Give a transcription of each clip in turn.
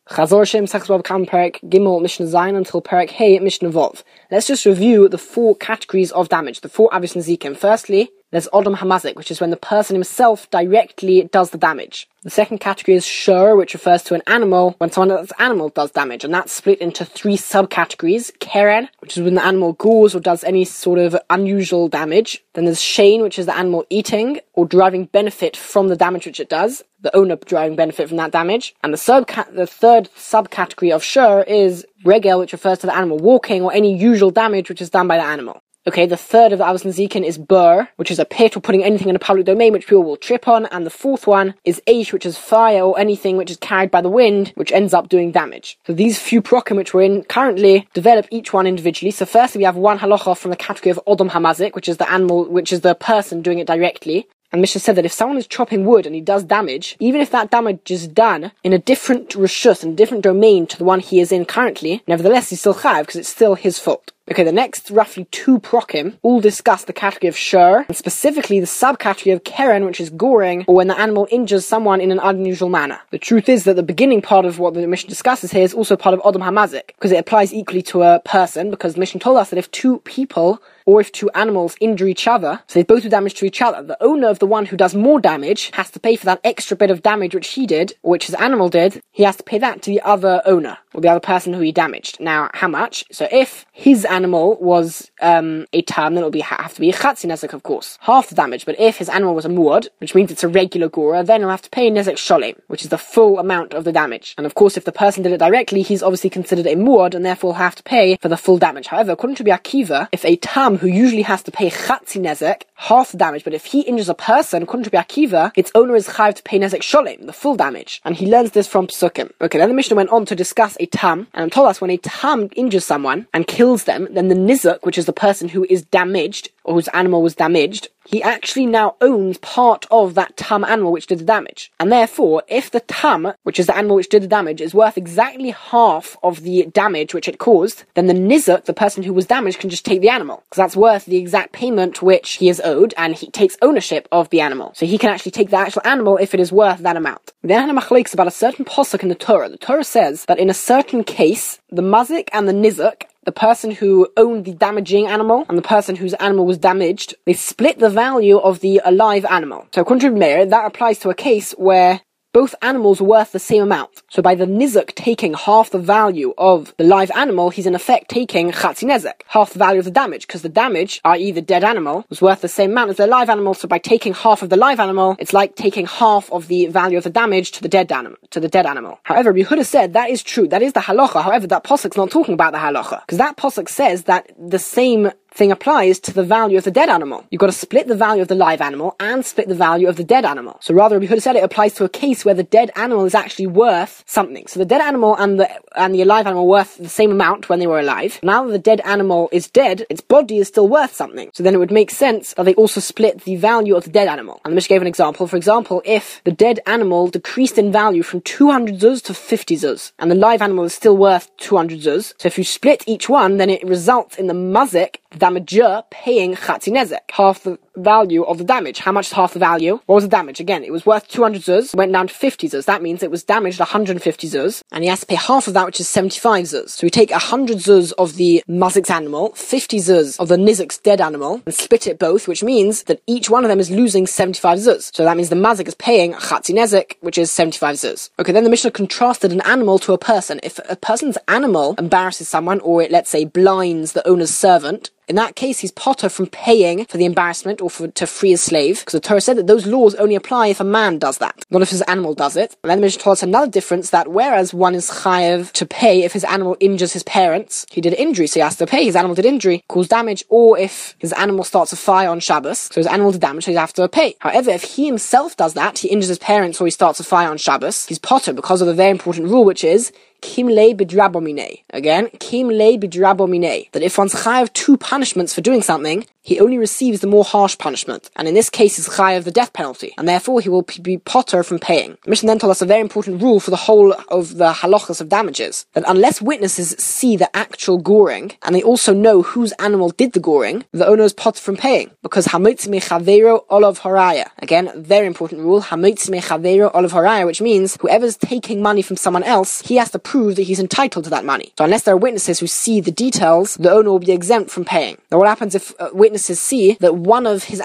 Chazor Shem Sachsbab Kam Perek Gimel Mishnah Zayin until Perek Hey Mishnah Vov. Let's just review the 4 categories of damage, the 4 Avis Nezikim. Firstly, there's Odom Hamazik, which is when the person himself directly does the damage. The second category is Shur, which refers to an animal, when someone else's animal does damage, and that's split into 3 subcategories. Keren, which is when the animal gores or does any sort of unusual damage. Then there's Shein, which is the animal eating or deriving benefit from the damage which it does, the owner deriving benefit from that damage. And the third subcategory of Shur is Regel, which refers to the animal walking or any usual damage which is done by the animal. Okay, the third of the Avos Nezikin is Bur, which is a pit or putting anything in a public domain which people will trip on, and the fourth one is Eish, which is fire or anything which is carried by the wind, which ends up doing damage. So these few prokim which we're in currently develop each one individually. So firstly we have one halacha from the category of Odom Hamazik, which is the animal, which is the person doing it directly. And Mishnah said that if someone is chopping wood and he does damage, even if that damage is done in a different reshus, in a different domain to the one he is in currently, nevertheless he's still chayav because it's still his fault. Okay, the next roughly 2 prokim all discuss the category of Shur, and specifically the subcategory of Keren, which is goring, or when the animal injures someone in an unusual manner. The truth is that the beginning part of what the Mishnah discusses here is also part of Odom Hamazik, because it applies equally to a person, because the Mishnah told us that if 2 people or if 2 animals injure each other, so they both do damage to each other, the owner of the one who does more damage has to pay for that extra bit of damage which he did, or which his animal did. He has to pay that to the other owner, or the other person who he damaged. Now, how much? So if his animal was a tam, then it'll have to be a chatzi nezek, of course, half the damage. But if his animal was a muad, which means it's a regular gora, then he'll have to pay nezek sholem, which is the full amount of the damage. And of course, if the person did it directly, he's obviously considered a muad, and therefore will have to pay for the full damage. However, according to Akiva, if a tam who usually has to pay chatzi nezek, half the damage, but if he injures a person, according to Akiva, its owner is chayav to pay nezek sholem, the full damage. And he learns this from Psukim. Okay, then the Mishnah went on to discuss a tam, and told us when a tam injures someone and kills them, then the nizuk, which is the person who is damaged, or whose animal was damaged, he actually now owns part of that tam animal which did the damage. And therefore, if the tam, which is the animal which did the damage, is worth exactly half of the damage which it caused, then the nizuk, the person who was damaged, can just take the animal, because that's worth the exact payment which he is owed, and he takes ownership of the animal. So he can actually take the actual animal if it is worth that amount. Then had a machlekes about a certain posuk in the Torah. The Torah says that in a certain case, the mazik and the nizuk, the person who owned the damaging animal and the person whose animal was damaged, they split the value of the alive animal. So according to Meir, that applies to a case where both animals are worth the same amount. So by the nizuk taking half the value of the live animal, he's in effect taking chatzi nezek, half the value of the damage, because the damage, i.e. the dead animal, was worth the same amount as the live animal. So by taking half of the live animal, it's like taking half of the value of the damage to the dead animal. However, Yehuda said that is true. That is the halacha. However, that posuk's not talking about the halacha, because that posuk says that the same thing applies to the value of the dead animal. You've got to split the value of the live animal and split the value of the dead animal. So rather, Yehuda said it applies to a case where the dead animal is actually worth something. So the dead animal and the alive animal were worth the same amount when they were alive. Now that the dead animal is dead, its body is still worth something. So then it would make sense that they also split the value of the dead animal. And the Mishnah gave an example. For example, if the dead animal decreased in value from 200 zuz to 50 zuz, and the live animal is still worth 200 zuz, so if you split each one, then it results in the mazik, the damager, paying chatzi nezek, half the value of the damage. How much is half the value? What was the damage? Again, it was worth 200 zuz, went down to 50 zuz. That means it was damaged 150 zuz, and he has to pay half of that, which is 75 zuz. So we take 100 zuz of the mazik's animal, 50 zuz of the nizik's dead animal, and split it both, which means that each one of them is losing 75 zuz. So that means the mazik is paying chatzi nezek, which is 75 zuz. Okay, then the Mishnah contrasted an animal to a person. If a person's animal embarrasses someone, or it, let's say, blinds the owner's servant, in that case, he's potter from paying for the embarrassment or to free his slave, because the Torah said that those laws only apply if a man does that, not if his animal does it. And then the Mishnah told us another difference, that whereas one is chayav to pay if his animal injures his parents, he did injury, so he has to pay, his animal did injury, caused damage, or if his animal starts a fire on Shabbos, so his animal did damage, so he has to pay. However, if he himself does that, he injures his parents or he starts a fire on Shabbos, he's potter because of a very important rule, which is, Kim le bidrabomine. Again, Kim le bidrabomine. That if one's chayav two punishments for doing something, he only receives the more harsh punishment. And in this case, is chayav the death penalty. And therefore, he will be potter from paying. The Mishnah then told us a very important rule for the whole of the halachas of damages. That unless witnesses see the actual goring, and they also know whose animal did the goring, the owner is potter from paying. Because hamotzi mechavero olav haraya. Again, very important rule. Hamotzi mechavero olav haraya, which means whoever's taking money from someone else, he has to prove that he's entitled to that money. So unless there are witnesses who see the details, the owner will be exempt from paying. Now what happens if witnesses see that one of his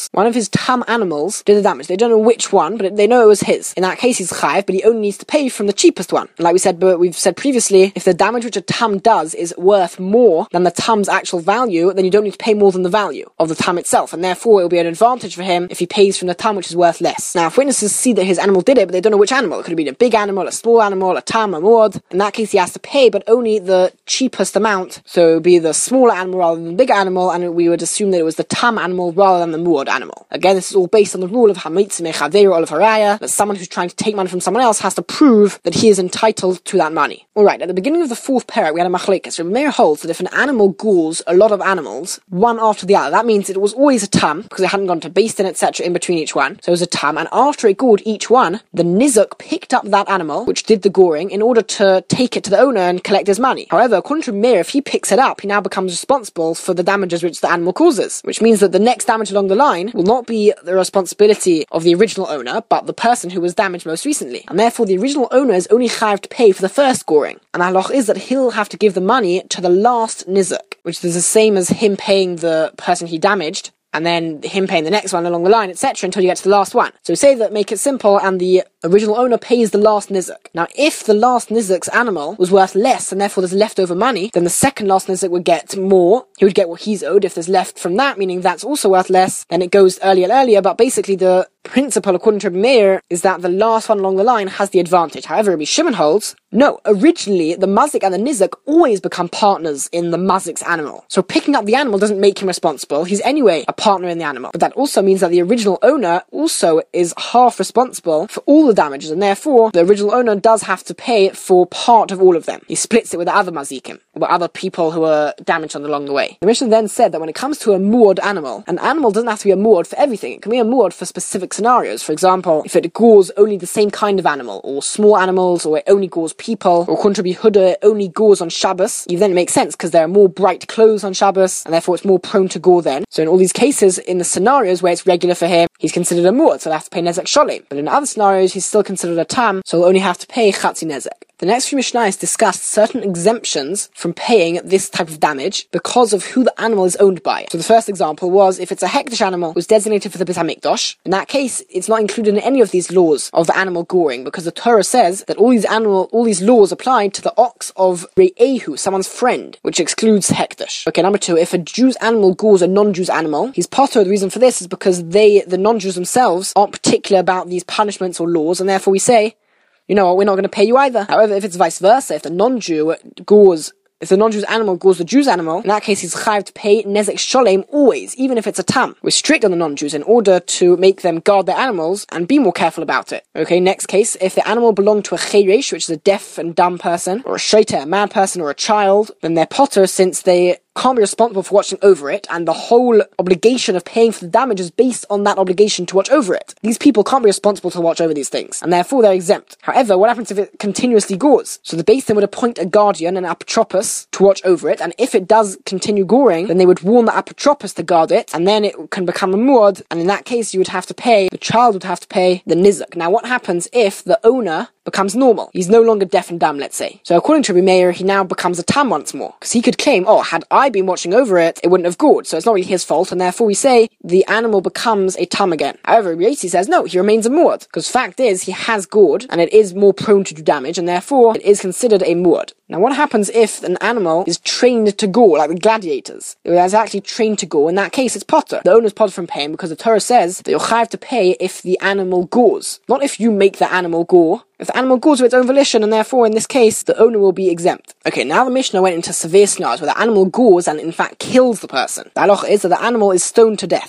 tam animals did the damage? They don't know which one, but they know it was his. In that case, he's chayav, but he only needs to pay from the cheapest one. And like we've said previously, if the damage which a tam does is worth more than the tam's actual value, then you don't need to pay more than the value of the tam itself, and therefore it will be an advantage for him if he pays from the tam which is worth less. Now, if witnesses see that his animal did it, but they don't know which animal, it could have been a big animal, a small animal, a tam, a muad, in that case he has to pay, but only the cheapest amount, so it would be the smaller animal rather than the bigger animal, and we would assume that it was the tam animal rather than the muad animal. Again, this is all based on the rule of hamitz mechaveru olav haraya, that someone who's trying to take money from someone else has to prove that he is entitled to that money. Alright, at the beginning of the fourth parak, we had a machlekes. Rabbi Meir holds that if an animal gores a lot of animals, one after the other, that means it was always a tam, because it hadn't gone to basin, etc. in between each one, so it was a tam, and after it gored each one, the nizuk picked up that animal, which did the goring, in order to take it to the owner and collect his money. However, according to Meir, if he picks it up, he now becomes responsible for the damages which the animal causes, which means that the next damage along the line will not be the responsibility of the original owner, but the person who was damaged most recently. And therefore, the original owner is only chayav to pay for the first goring. And the halach is that he'll have to give the money to the last nizuk, which is the same as him paying the person he damaged, and then him paying the next one along the line, etc., until you get to the last one. So say that, make it simple, and the original owner pays the last nizuk. Now, if the last nizuk's animal was worth less, and therefore there's leftover money, then the second last nizuk would get more. He would get what he's owed. If there's left from that, meaning that's also worth less, then it goes earlier, but basically the principle, according to Rabbi Meir, is that the last one along the line has the advantage. However, Rabbi Shimon holds, no, originally, the mazik and the nizuk always become partners in the mazik's animal. So picking up the animal doesn't make him responsible. He's anyway a partner in the animal. But that also means that the original owner also is half responsible for all the damages, and therefore, the original owner does have to pay for part of all of them. He splits it with the other mazikim, with other people who are damaged along the way. The Mishnah then said that when it comes to a muad animal, an animal doesn't have to be a muad for everything. It can be a muad for specific scenarios. For example, if it gores only the same kind of animal, or small animals, or it only gores people, or according to Rabbi Huda, it only gores on Shabbos, then it makes sense because there are more bright clothes on Shabbos, and therefore it's more prone to gore then. So in all these cases, in the scenarios where it's regular for him, he's considered a muad, so he'll have to pay nezek sholem. But in other scenarios, he's still considered a tam, so he'll only have to pay chatzi nezek. The next few Mishnayos discussed certain exemptions from paying this type of damage because of who the animal is owned by. So the first example was if it's a hekdesh animal who's designated for the Beit HaMikdash, in that case, it's not included in any of these laws of the animal goring, because the Torah says that all these laws apply to the ox of Re'ehu, someone's friend, which excludes hekdesh. Okay, number two, if a Jew's animal gores a non-Jew's animal, he's potter. The reason for this is because the non-Jews themselves aren't particular about these punishments or laws, and therefore we say, you know what, we're not going to pay you either. However, if it's vice versa, if the non-Jew's animal gores the Jew's animal, in that case he's chayav to pay nezek sholem always, even if it's a tam. We're strict on the non-Jews in order to make them guard their animals and be more careful about it. Okay, next case, if the animal belonged to a cheresh, which is a deaf and dumb person, or a shoter, a mad person, or a child, then they're potter since they can't be responsible for watching over it, and the whole obligation of paying for the damage is based on that obligation to watch over it. These people can't be responsible to watch over these things, and therefore they're exempt. However, what happens if it continuously gores? So the Beis Din would appoint a guardian, an apotropos, to watch over it, and if it does continue goring, then they would warn the apotropos to guard it, and then it can become a muad, and in that case the child would have to pay the nizuk. Now what happens if the owner becomes normal? He's no longer deaf and dumb, let's say. So according to Rabbi Meir, he now becomes a tam once more, because he could claim, had I been watching over it, it wouldn't have gored, so it's not really his fault, and therefore we say the animal becomes a tam again. However, Rabbi Yossi says no, he remains a muad, because fact is he has gored, and it is more prone to do damage, and therefore it is considered a muad. Now what happens if an animal is trained to gore, like the gladiators? It is actually trained to gore. In that case, it's potter. The owner's potter from paying, because the Torah says that you'll have to pay if the animal gores, not if you make the animal gore. If the animal gores of its own volition, and therefore in this case the owner will be exempt. Okay, now the Mishnah went into severe scenarios where the animal gores and in fact kills the person. The halach is that the animal is stoned to death.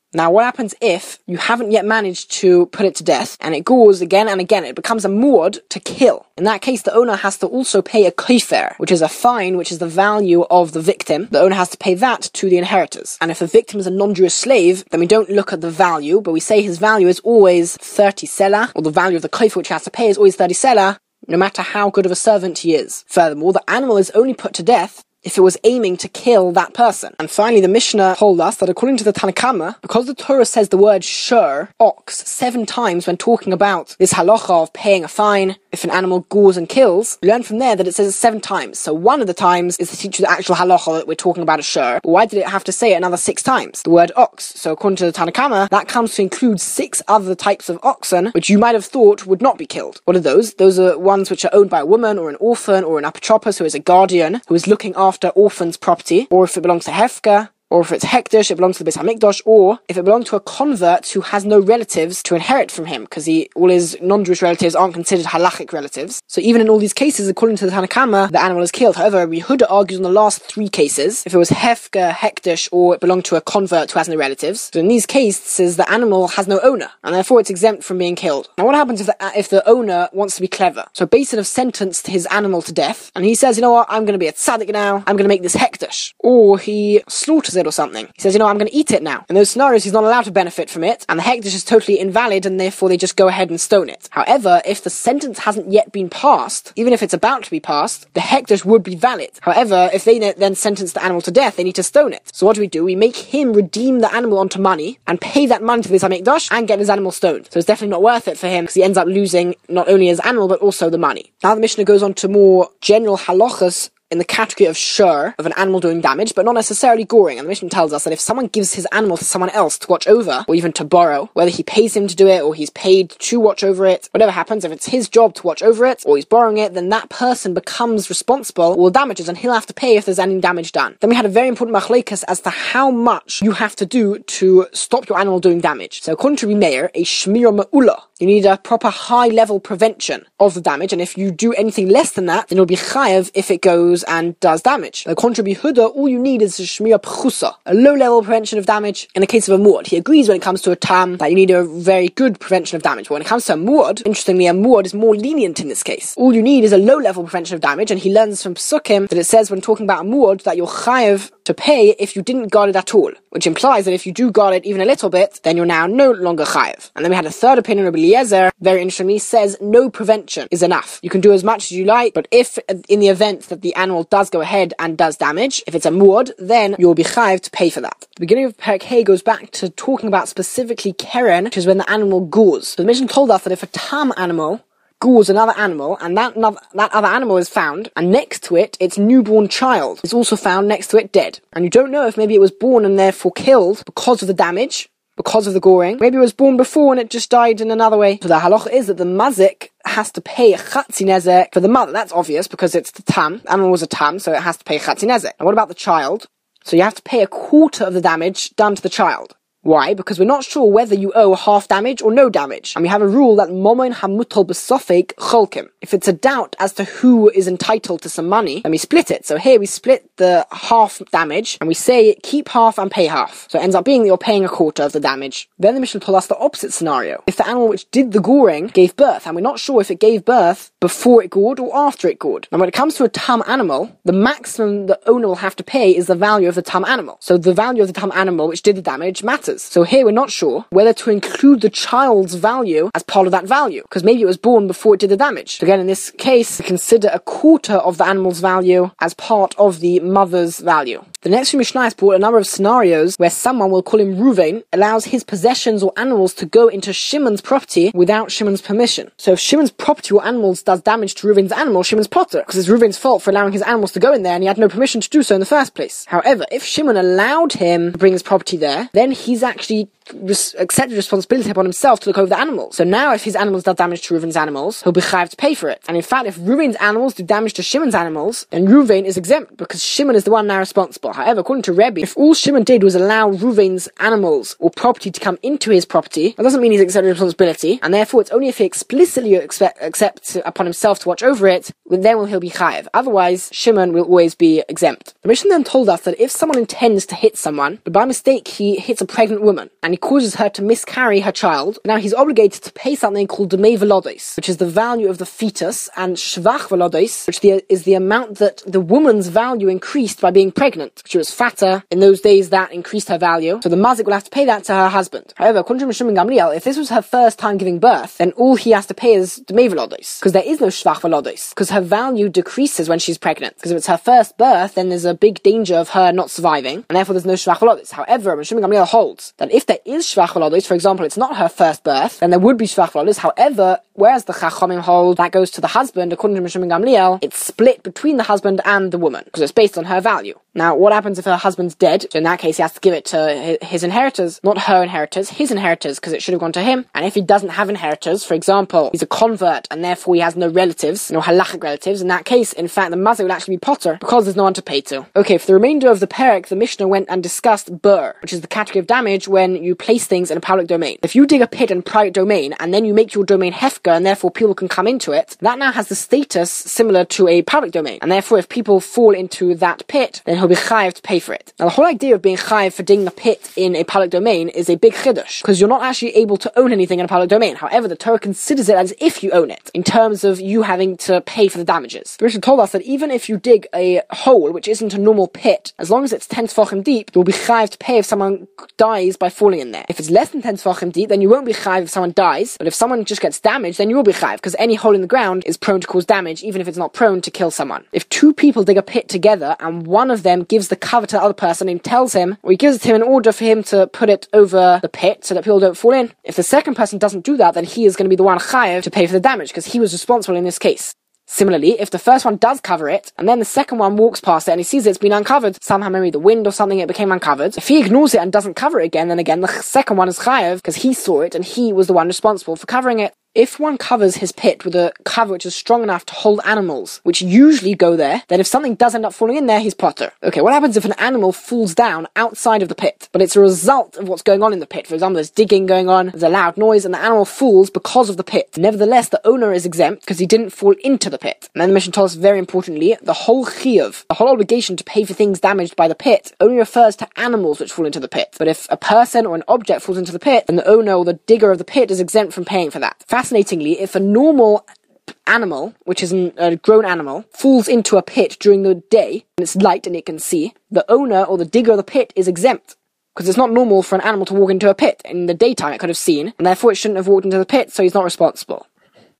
Now, what happens if you haven't yet managed to put it to death, and it gores again and again? It becomes a muad to kill. In that case, the owner has to also pay a kaifer, which is a fine, which is the value of the victim. The owner has to pay that to the inheritors. And if the victim is a non-Jewish slave, then we don't look at the value, but we say his value is always 30 selah, or the value of the kaifer which he has to pay is always 30 selah, no matter how good of a servant he is. Furthermore, the animal is only put to death if it was aiming to kill that person. And finally, the Mishnah told us that according to the Tanna Kamma, because the Torah says the word shur, ox, 7 times when talking about this halacha of paying a fine if an animal gores and kills, we learn from there that it says it 7 times. So one of the times is to teach you the actual halacha that we're talking about a shur. But why did it have to say it another 6 times? The word ox. So according to the Tanna Kamma, that comes to include 6 other types of oxen, which you might have thought would not be killed. What are those? Those are ones which are owned by a woman or an orphan or an apotropos who is a guardian, who is looking after orphans' property, or if it belongs to Hefka, or if it's Hekdesh, it belongs to the Beis HaMikdash, or if it belonged to a convert who has no relatives to inherit from him, because all his non-Jewish relatives aren't considered halachic relatives. So even in all these cases, according to the Tanna Kamma, the animal is killed. However, Yehuda argues on the last 3 cases, if it was Hefka, Hekdesh, or it belonged to a convert who has no relatives. So in these cases, the animal has no owner, and therefore it's exempt from being killed. Now what happens if the owner wants to be clever? So Beis Din have sentenced his animal to death, and he says, you know what, I'm going to be a tzaddik now, I'm going to make this Hekdesh. Or he slaughters it or something. He says, you know, I'm going to eat it now. In those scenarios, he's not allowed to benefit from it, and the Hekdesh is totally invalid, and therefore they just go ahead and stone it. However, if the sentence hasn't yet been passed, even if it's about to be passed, the Hekdesh would be valid. However, if they then sentence the animal to death, they need to stone it. So what do? We make him redeem the animal onto money, and pay that money to the Beis HaMikdash, and get his animal stoned. So it's definitely not worth it for him, because he ends up losing not only his animal, but also the money. Now the Mishnah goes on to more general halachas in the category of shur, of an animal doing damage, but not necessarily goring. And the Mishnah tells us that if someone gives his animal to someone else to watch over, or even to borrow, whether he pays him to do it, or he's paid to watch over it, whatever happens, if it's his job to watch over it, or he's borrowing it, then that person becomes responsible for all damages, and he'll have to pay if there's any damage done. Then we had a very important machlekes as to how much you have to do to stop your animal doing damage. So according to Reb Meir, a shmira ma'ula, you need a proper high-level prevention of the damage, and if you do anything less than that, then you'll be chayav if it goes and does damage. According to Yehuda, all you need is a shmira pchusa, a low-level prevention of damage. In the case of a muad, he agrees when it comes to a tam that you need a very good prevention of damage. But when it comes to a muad, interestingly, a muad is more lenient in this case. All you need is a low-level prevention of damage, and he learns from Psukim that it says when talking about a muad that you're chayav to pay if you didn't guard it at all, which implies that if you do guard it even a little bit, then you're now no longer chayav. And then we had a third opinion, Rabbi Eliezer, very interestingly, says no prevention is enough. You can do as much as you like, but if in the event that the animal does go ahead and does damage, if it's a muad, then you'll be chayav to pay for that. The beginning of Perek Hey goes back to talking about specifically keren, which is when the animal gores. So the Mishnah told us that if a tam animal gores another animal, and that other animal is found, and next to it, its newborn child is also found next to it dead. And you don't know if maybe it was born and therefore killed because of the damage, because of the goring. Maybe it was born before and it just died in another way. So the halacha is that the mazik has to pay a chatzi nezek for the mother. That's obvious because it's the tam. The animal was a tam, so it has to pay a chatzi nezek. And what about the child? So you have to pay a quarter of the damage done to the child. Why? Because we're not sure whether you owe half damage or no damage. And we have a rule that momoin hamutal besofek cholkim. If it's a doubt as to who is entitled to some money, then we split it. So here we split the half damage, and we say keep half and pay half. So it ends up being that you're paying a quarter of the damage. Then the Mishnah told us the opposite scenario. If the animal which did the goring gave birth, and we're not sure if it gave birth before it gored or after it gored. And when it comes to a tam animal, the maximum the owner will have to pay is the value of the tam animal. So the value of the tam animal which did the damage matters. So here we're not sure whether to include the child's value as part of that value, because maybe it was born before it did the damage. So again, in this case, consider a quarter of the animal's value as part of the mother's value. The next few Mishnayos brought a number of scenarios where someone, we'll call him Ruvain, allows his possessions or animals to go into Shimon's property without Shimon's permission. So if Shimon's property or animals does damage to Ruvain's animal, Shimon's potter, because it's Ruvain's fault for allowing his animals to go in there and he had no permission to do so in the first place. However, if Shimon allowed him to bring his property there, then he's actually accepted responsibility upon himself to look over the animals. So now if his animals do damage to Reuven's animals, he'll be chayav to pay for it. And in fact, if Reuven's animals do damage to Shimon's animals, then Reuven is exempt because Shimon is the one now responsible. However, according to Rebbe, if all Shimon did was allow Reuven's animals or property to come into his property, that doesn't mean he's accepted responsibility, and therefore it's only if he explicitly accepts upon himself to watch over it, then will he'll be chayav. Otherwise, Shimon will always be exempt. The Mishnah then told us that if someone intends to hit someone, but by mistake he hits a pregnant woman, and and he causes her to miscarry her child, now he's obligated to pay something called Demei Velodos, which is the value of the fetus, and Shvach Velodos, which is the amount that the woman's value increased by being pregnant. She was fatter. In those days, that increased her value. So the mazik will have to pay that to her husband. However, according to Reb Shimon Gamliel, if this was her first time giving birth, then all he has to pay is Demei Velodos, because there is no Shvach Velodos, because her value decreases when she's pregnant. Because if it's her first birth, then there's a big danger of her not surviving, and therefore there's no Shvach Velodos. However, Reb Shimon Gamliel holds that if there is Shvach Velodos, for example, it's not her first birth, then there would be Shvach Velodos. However, whereas the Chachamim hold that goes to the husband, according to Reb Shimon Gamliel, it's split between the husband and the woman, because it's based on her value. Now, what happens if her husband's dead? So in that case, he has to give it to his inheritors, not her inheritors, his inheritors, because it should have gone to him. And if he doesn't have inheritors, for example, he's a convert, and therefore he has no relatives, no halachic relatives, in that case, in fact, the mazik would actually be potter, because there's no one to pay to. Okay, for the remainder of the perek, the Mishnah went and discussed bur, which is the category of damage when you place things in a public domain. If you dig a pit in a private domain, and then you make your domain hefker, and therefore people can come into it, that now has the status similar to a public domain. And therefore, if people fall into that pit, then he'll be chayiv to pay for it. Now, the whole idea of being chayiv for digging a pit in a public domain is a big chiddush, because you're not actually able to own anything in a public domain. However, the Torah considers it as if you own it, in terms of you having to pay for the damages. The Mishnah told us that even if you dig a hole, which isn't a normal pit, as long as it's 10 tefachim deep, you'll be chayiv to pay if someone dies by falling in there. If it's less than 10 tefachim deep, then you won't be chayiv if someone dies, but if someone just gets damaged, then you will be chayiv, because any hole in the ground is prone to cause damage, even if it's not prone to kill someone. If two people dig a pit together, and one of them gives the cover to the other person and tells him, or he gives it to him in order for him to put it over the pit so that people don't fall in, if the second person doesn't do that, then he is going to be the one chayiv to pay for the damage, because he was responsible in this case. Similarly, if the first one does cover it, and then the second one walks past it and he sees it's been uncovered, somehow maybe the wind or something, it became uncovered. If he ignores it and doesn't cover it again, then again, the second one is chayav, because he saw it and he was the one responsible for covering it. If one covers his pit with a cover which is strong enough to hold animals, which usually go there, then if something does end up falling in there, he's potter. Okay, what happens if an animal falls down outside of the pit, but it's a result of what's going on in the pit? For example, there's digging going on, there's a loud noise, and the animal falls because of the pit. Nevertheless, the owner is exempt because he didn't fall into the pit. And then the Mishnah told us very importantly, the whole chiyuv, the whole obligation to pay for things damaged by the pit, only refers to animals which fall into the pit. But if a person or an object falls into the pit, then the owner or the digger of the pit is exempt from paying for that. Fascinatingly, if a normal animal, which is a grown animal, falls into a pit during the day, and it's light and it can see, the owner or the digger of the pit is exempt. Because it's not normal for an animal to walk into a pit. In the daytime it could have seen, and therefore it shouldn't have walked into the pit, so he's not responsible.